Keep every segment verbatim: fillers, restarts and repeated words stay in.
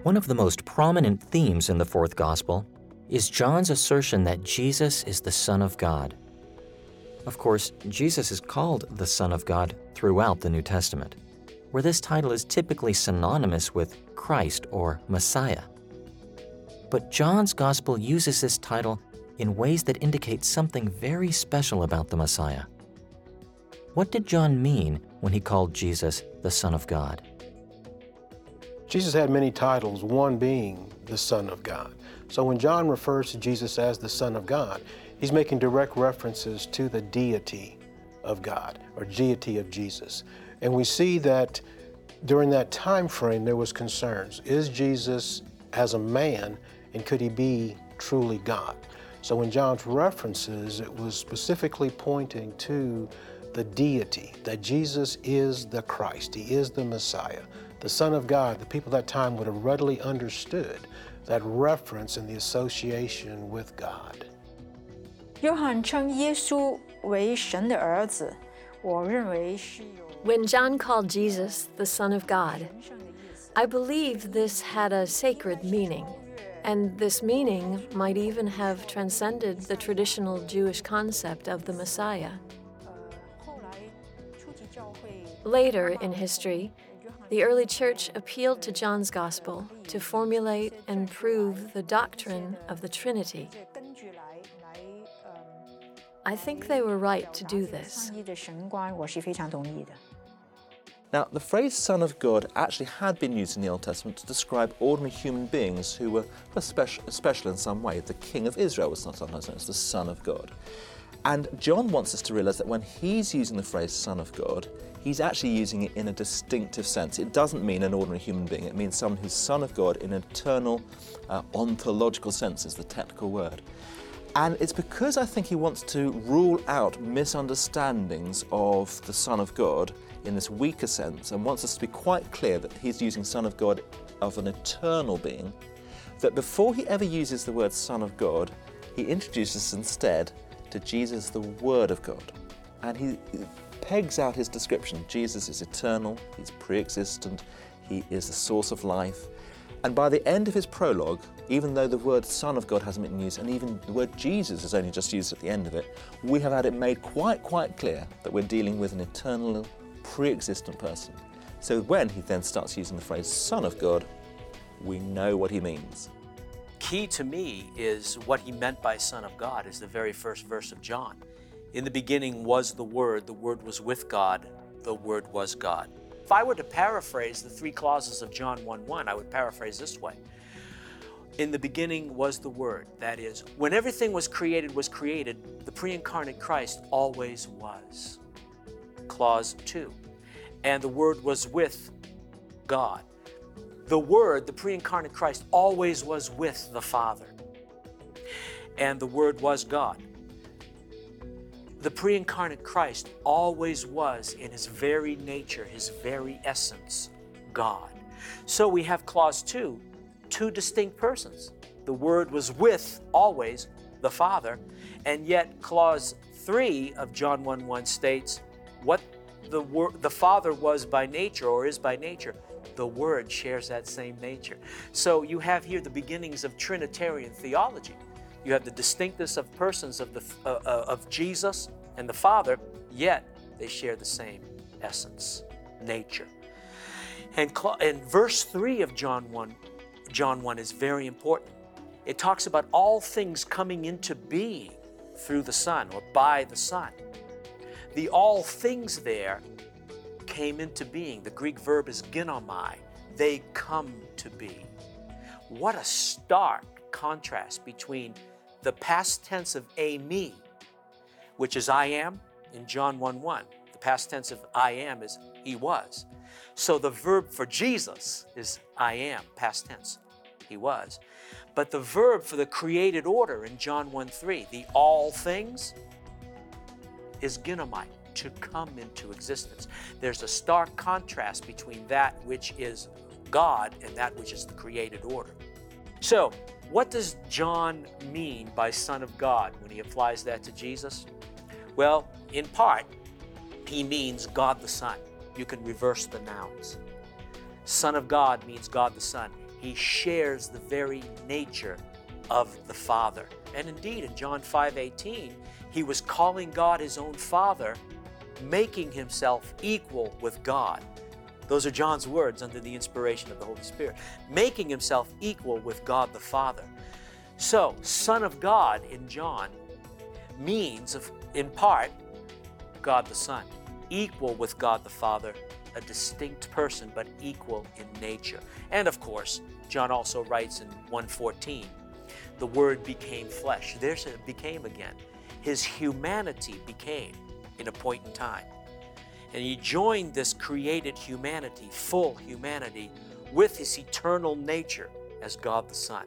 One of the most prominent themes in the fourth gospel is John's assertion that Jesus is the Son of God. Of course, Jesus is called the Son of God throughout the New Testament, where this title is typically synonymous with Christ or Messiah. But John's gospel uses this title in ways that indicate something very special about the Messiah. What did John mean when he called Jesus the Son of God? Jesus had many titles, one being the Son of God. So when John refers to Jesus as the Son of God, he's making direct references to the deity of God, or deity of Jesus. And we see that during that time frame, there was concerns. Is Jesus as a man, and could he be truly God? So when John's references, it was specifically pointing to the deity, that Jesus is the Christ, he is the Messiah, the Son of God. The people at that time would have readily understood that reference and the association with God. 约翰称耶稣为神的儿子，我认为是有 When John called Jesus the Son of God, I believe this had a sacred meaning, and this meaning might even have transcended the traditional Jewish concept of the Messiah. Later in history, the early church appealed to John's gospel to formulate and prove the doctrine of the Trinity. I think they were right to do this. Now, the phrase Son of God actually had been used in the Old Testament to describe ordinary human beings who were special, special in some way. The King of Israel was sometimes known as the Son of God. And John wants us to realize that when he's using the phrase Son of God, he's actually using it in a distinctive sense. It doesn't mean an ordinary human being. It means someone who's Son of God in an eternal, uh, ontological sense is the technical word. And it's because I think he wants to rule out misunderstandings of the Son of God in this weaker sense, and wants us to be quite clear that he's using Son of God of an eternal being, that before he ever uses the word Son of God, he introduces instead to Jesus the Word of God. And he pegs out his description. Jesus is eternal, he's pre-existent, he is the source of life. And by the end of his prologue, even though the word Son of God hasn't been used, and even the word Jesus is only just used at the end of it, we have had it made quite, quite clear that we're dealing with an eternal, pre-existent person. So when he then starts using the phrase Son of God, we know what he means. Key to me is what he meant by Son of God is the very first verse of John. In the beginning was the Word, the Word was with God, the Word was God. If I were to paraphrase the three clauses of John one one, I would paraphrase this way. In the beginning was the Word. That is, when everything was created was created, the pre-incarnate Christ always was. Clause two. And the Word was with God. The Word, the pre-incarnate Christ, always was with the Father. And the Word was God. The pre-incarnate Christ always was in his very nature, his very essence, God. So we have clause two, two distinct persons. The Word was with, always, the Father, and yet clause three of John one one states what the, word, the Father was by nature, or is by nature. The Word shares that same nature. So you have here the beginnings of Trinitarian theology. You have the distinctness of persons of, the, uh, uh, of Jesus and the Father, yet they share the same essence, nature. And, and verse three of John one, John one is very important. It talks about all things coming into being through the Son or by the Son. The all things there came into being. The Greek verb is ginomai. They come to be. What a stark contrast between the past tense of eimi, which is I am in John one one. The past tense of I am is he was. So the verb for Jesus is I am, past tense, he was. But the verb for the created order in John one three, the all things, is ginomai, to come into existence. There's a stark contrast between that which is God and that which is the created order. So, what does John mean by Son of God when he applies that to Jesus? Well, in part, he means God the Son. You can reverse the nouns. Son of God means God the Son. He shares the very nature of the Father. And indeed, in John five eighteen, he was calling God his own Father, making himself equal with God. Those are John's words under the inspiration of the Holy Spirit. Making himself equal with God the Father. So, Son of God in John means, of, in part, God the Son. Equal with God the Father, a distinct person, but equal in nature. And of course, John also writes in one fourteen, the Word became flesh. There's it became again. His humanity became in a point in time. And he joined this created humanity, full humanity, with his eternal nature as God the Son.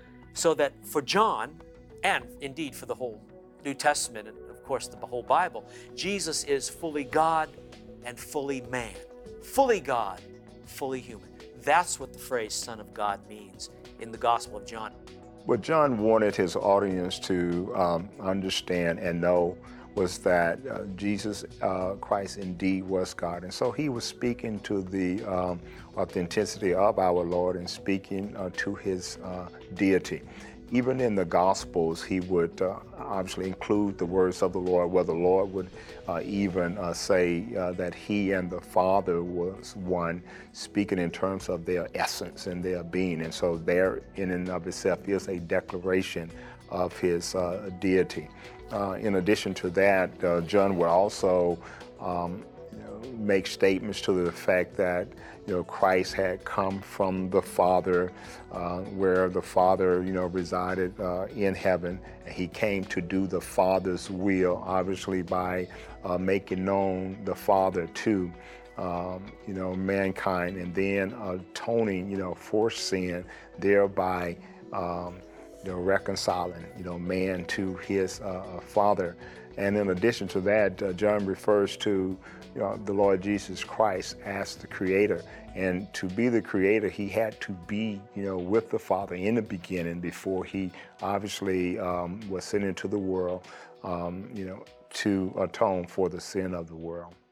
So that for John, and indeed for the whole New Testament, and of course the whole Bible, Jesus is fully God and fully man. Fully God, fully human. That's what the phrase Son of God means in the Gospel of John. What John wanted his audience to um, understand and know was that uh, Jesus uh, Christ indeed was God. And so he was speaking to the um, authenticity of our Lord and speaking uh, to his uh, deity. Even in the Gospels, he would uh, obviously include the words of the Lord, where the Lord would uh, even uh, say uh, that he and the Father was one, speaking in terms of their essence and their being. And so there, in and of itself, is a declaration of his uh, deity. Uh, in addition to that, uh, John would also um, you know, make statements to the fact that you know Christ had come from the Father, uh, where the Father you know resided uh, in heaven, and he came to do the Father's will, obviously by uh, making known the Father to um, you know mankind, and then atoning you know for sin, thereby um, you know, reconciling, you know, man to his uh, Father. And in addition to that, uh, John refers to you know, the Lord Jesus Christ as the Creator. And to be the Creator, he had to be, you know, with the Father in the beginning before he obviously um, was sent into the world, um, you know, to atone for the sin of the world.